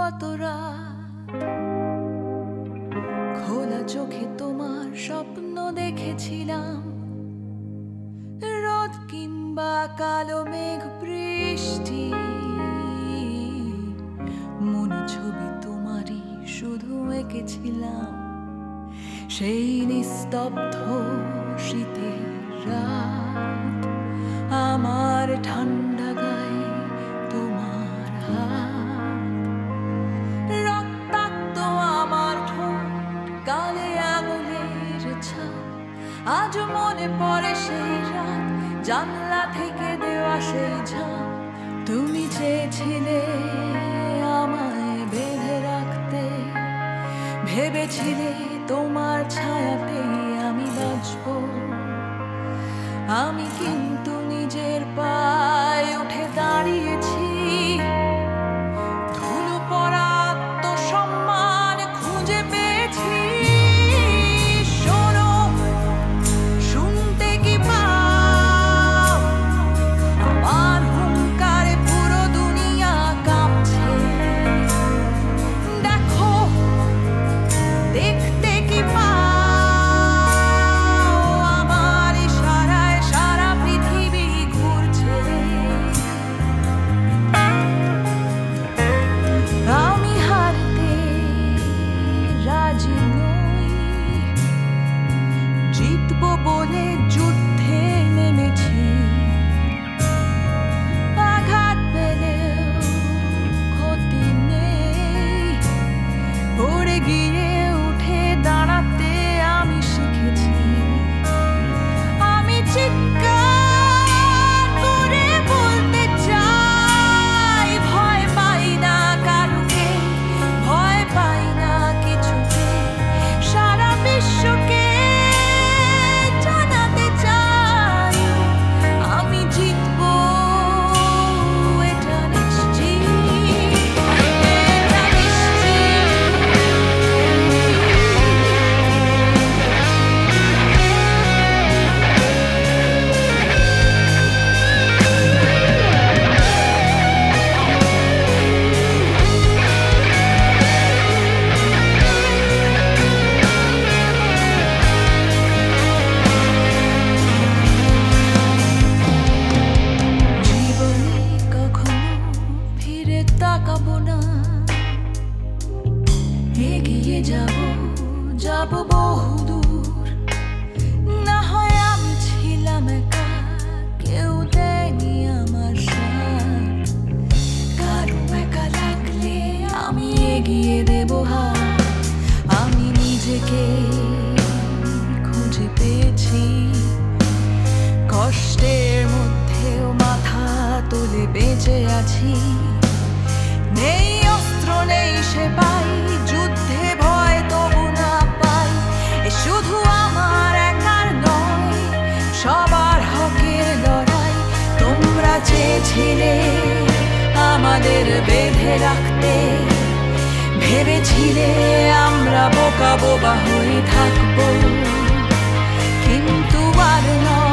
কত রাত খোলা চোখে তোমার স্বপ্ন দেখেছিলাম, রোদ কিংবা কালো মেঘ বৃষ্টি, মনে ছবি তোমারই শুধু এঁকেছিলাম। সেই নিস্তব্ধ শীতের রাত, আমার ঠান্ডা গায়ে তোমার হাত, রক্তাক্ত আমার ঠোঁট, গালে আঙুলের ছাপ। আজ মনে পড়ে সেই রাত, জানলা থেকে দেওয়া সেই ঝাঁপ। তুমি চেয়েছিলে আমায় বেঁধে রাখতে, ভেবেছিলে তোমার ছায়াতেই আমি বাঁচব। আমি কিন্তু নিজের পায়ে উঠে দাঁড়িয়েছি, ধুলো পড়া আত্মসম্মান খুঁজে পেয়েছি। শোনো, শুনতে কি পাও? আমার হুঙ্কারে পুরো দুনিয়া কাঁপছে। দেখো, দেখতে কি পাও? আমার ইশারায় সারা পৃথিবী ঘুরছে। আমি হারতে রাজি নই, জিতবো বলে যুদ্ধে নেমেছি। আঘাত পেলেও ক্ষতি নেই, পড়ে গিয়ে উঠে দাঁড়াতে আমি শিখেছি। আমি চিৎকার করে বলতে চাই, ভয় পাই না কারুকে, ভয় পাই না কিছুকে। সারা বিশ্বকে জানাতে চাই, আমি জিতবো, এটা নিশ্চিত, এটা নিশ্চিত। জীবনে কখনো ফিরে তাকাবো না, এগিয়ে যাব বহুদূর। না হয় আমি ছিলাম একা, কেউ দেয়নি আমার সাথ। কারো একা লাগলে আমি এগিয়ে দেব হাত। আমি নিজেকে খুঁজে পেয়েছি, কষ্টের মধ্যেও মাথা তুলে বেঁচে আছি। নেই অস্ত্র, নেই সেপাই, যুদ্ধে ভয় তবু না পাই। এ শুধু আমার একার নয়, সবার হকের লড়াই। তোমরা চেয়েছিলে আমাদের বেঁধে রাখতে, ভেবেছিলে আমরা বোকা বোবা হয়ে থাকবো, কিন্তু আর নয়।